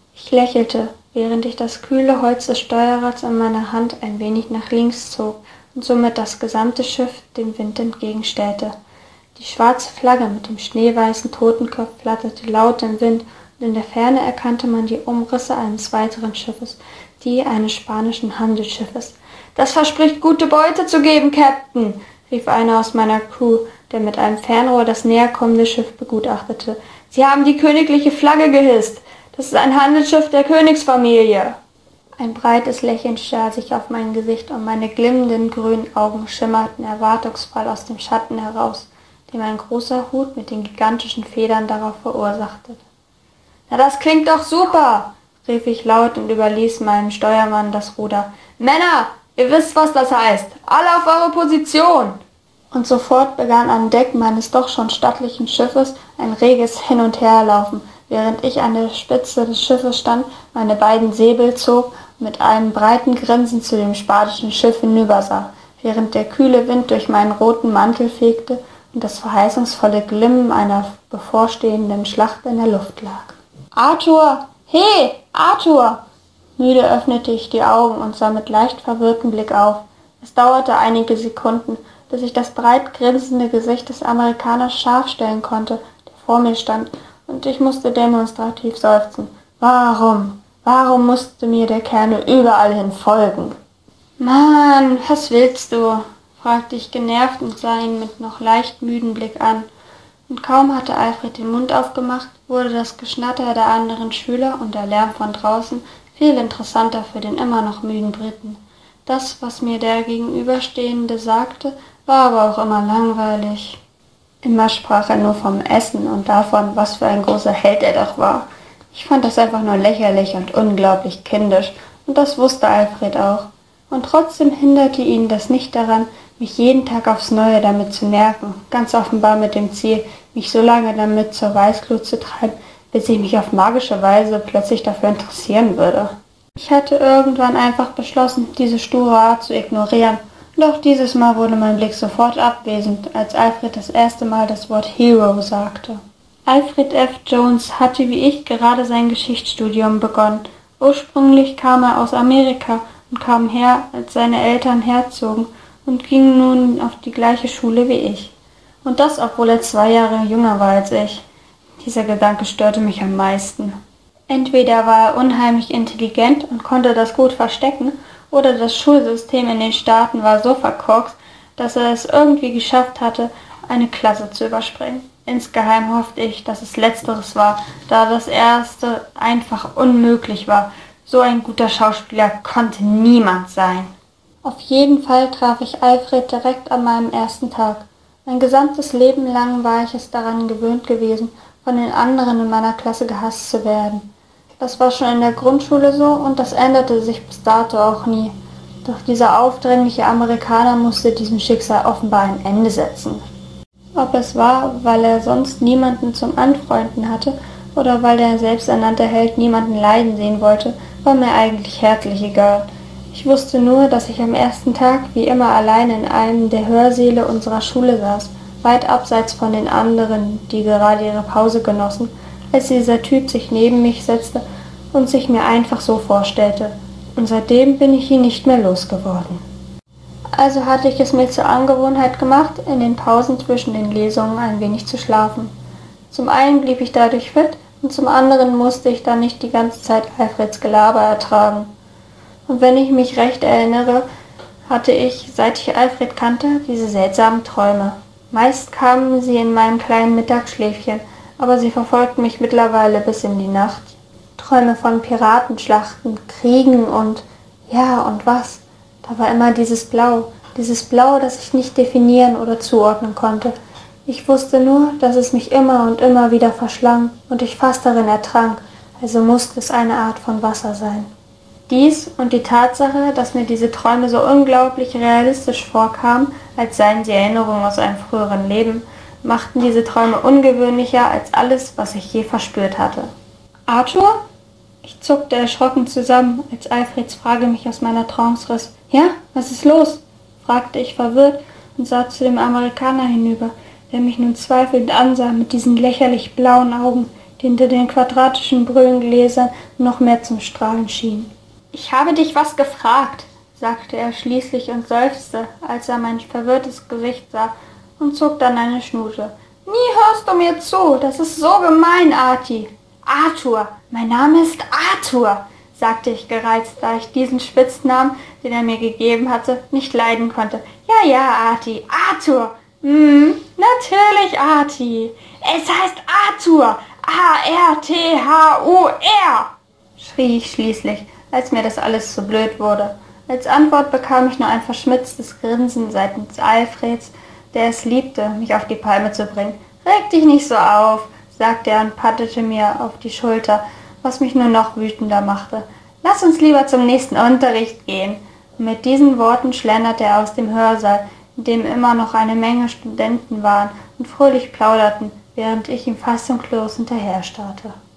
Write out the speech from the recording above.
Ich lächelte, während ich das kühle Holz des Steuerrads in meiner Hand ein wenig nach links zog und somit das gesamte Schiff dem Wind entgegenstellte. Die schwarze Flagge mit dem schneeweißen Totenkopf flatterte laut im Wind, und in der Ferne erkannte man die Umrisse eines weiteren Schiffes, die eines spanischen Handelsschiffes. »Das verspricht gute Beute zu geben, Captain«, rief einer aus meiner Crew, der mit einem Fernrohr das näherkommende Schiff begutachtete. »Sie haben die königliche Flagge gehisst. Das ist ein Handelsschiff der Königsfamilie.« Ein breites Lächeln schar sich auf mein Gesicht und meine glimmenden grünen Augen schimmerten erwartungsvoll aus dem Schatten heraus, den ein großer Hut mit den gigantischen Federn darauf verursachte. »Na, das klingt doch super«, rief ich laut und überließ meinem Steuermann das Ruder. »Männer, ihr wisst, was das heißt. Alle auf eure Position!« Und sofort begann an Deck meines doch schon stattlichen Schiffes ein reges Hin- und Herlaufen, während ich an der Spitze des Schiffes stand, meine beiden Säbel zog und mit einem breiten Grinsen zu dem spanischen Schiff hinübersah, während der kühle Wind durch meinen roten Mantel fegte und das verheißungsvolle Glimmen einer bevorstehenden Schlacht in der Luft lag. »Arthur! Hey, Arthur!« Müde öffnete ich die Augen und sah mit leicht verwirrtem Blick auf. Es dauerte einige Sekunden, bis ich das breit grinsende Gesicht des Amerikaners scharf stellen konnte, der vor mir stand, und ich musste demonstrativ seufzen. Warum musste mir der Kerl nur überall hin folgen? »Mann, was willst du?«, fragte ich genervt und sah ihn mit noch leicht müden Blick an. Und kaum hatte Alfred den Mund aufgemacht, wurde das Geschnatter der anderen Schüler und der Lärm von draußen viel interessanter für den immer noch müden Briten. Das, was mir der Gegenüberstehende sagte, war aber auch immer langweilig. Immer sprach er nur vom Essen und davon, was für ein großer Held er doch war. Ich fand das einfach nur lächerlich und unglaublich kindisch, und das wusste Alfred auch. Und trotzdem hinderte ihn das nicht daran, mich jeden Tag aufs Neue damit zu nerven, ganz offenbar mit dem Ziel, mich so lange damit zur Weißglut zu treiben, bis ich mich auf magische Weise plötzlich dafür interessieren würde. Ich hatte irgendwann einfach beschlossen, diese sture Art zu ignorieren, und auch dieses Mal wurde mein Blick sofort abwesend, als Alfred das erste Mal das Wort Hero sagte. Alfred F. Jones hatte wie ich gerade sein Geschichtsstudium begonnen. Ursprünglich kam er aus Amerika und kam her, als seine Eltern herzogen, und ging nun auf die gleiche Schule wie ich. Und das, obwohl er 2 Jahre jünger war als ich. Dieser Gedanke störte mich am meisten. Entweder war er unheimlich intelligent und konnte das gut verstecken, oder das Schulsystem in den Staaten war so verkorkst, dass er es irgendwie geschafft hatte, eine Klasse zu überspringen. Insgeheim hoffte ich, dass es Letzteres war, da das Erste einfach unmöglich war. So ein guter Schauspieler konnte niemand sein. Auf jeden Fall traf ich Alfred direkt an meinem ersten Tag. Mein gesamtes Leben lang war ich es daran gewöhnt gewesen, von den anderen in meiner Klasse gehasst zu werden. Das war schon in der Grundschule so und das änderte sich bis dato auch nie. Doch dieser aufdringliche Amerikaner musste diesem Schicksal offenbar ein Ende setzen. Ob es war, weil er sonst niemanden zum Anfreunden hatte oder weil der selbsternannte Held niemanden leiden sehen wollte, war mir eigentlich herzlich egal. Ich wusste nur, dass ich am ersten Tag wie immer allein in einem der Hörsäle unserer Schule saß, weit abseits von den anderen, die gerade ihre Pause genossen, als dieser Typ sich neben mich setzte und sich mir einfach so vorstellte. Und seitdem bin ich ihn nicht mehr losgeworden. Also hatte ich es mir zur Angewohnheit gemacht, in den Pausen zwischen den Lesungen ein wenig zu schlafen. Zum einen blieb ich dadurch fit und zum anderen musste ich dann nicht die ganze Zeit Alfreds Gelaber ertragen. Und wenn ich mich recht erinnere, hatte ich, seit ich Alfred kannte, diese seltsamen Träume. Meist kamen sie in meinem kleinen Mittagsschläfchen, aber sie verfolgten mich mittlerweile bis in die Nacht. Träume von Piratenschlachten, Kriegen und was. Da war immer dieses Blau, das ich nicht definieren oder zuordnen konnte. Ich wusste nur, dass es mich immer und immer wieder verschlang und ich fast darin ertrank, also musste es eine Art von Wasser sein. Dies und die Tatsache, dass mir diese Träume so unglaublich realistisch vorkamen, als seien sie Erinnerungen aus einem früheren Leben, machten diese Träume ungewöhnlicher als alles, was ich je verspürt hatte. »Arthur?« Ich zuckte erschrocken zusammen, als Alfreds Frage mich aus meiner Trance riss. »Ja, was ist los?« fragte ich verwirrt und sah zu dem Amerikaner hinüber, der mich nun zweifelnd ansah mit diesen lächerlich blauen Augen, die hinter den quadratischen Brillengläsern noch mehr zum Strahlen schienen. »Ich habe dich was gefragt«, sagte er schließlich und seufzte, als er mein verwirrtes Gesicht sah, und zog dann eine Schnute. »Nie hörst du mir zu, das ist so gemein, Arti.« »Arthur, mein Name ist Arthur«, sagte ich gereizt, da ich diesen Spitznamen, den er mir gegeben hatte, nicht leiden konnte. »Ja, Arti, Arthur. Natürlich, Arti. Es heißt Arthur. A-R-T-H-U-R«, schrie ich schließlich, als mir das alles zu blöd wurde. Als Antwort bekam ich nur ein verschmitztes Grinsen seitens Alfreds, der es liebte, mich auf die Palme zu bringen. »Reg dich nicht so auf«, sagte er und pattete mir auf die Schulter, was mich nur noch wütender machte. »Lass uns lieber zum nächsten Unterricht gehen.« Und mit diesen Worten schlenderte er aus dem Hörsaal, in dem immer noch eine Menge Studenten waren und fröhlich plauderten, während ich ihm fassungslos hinterher starrte.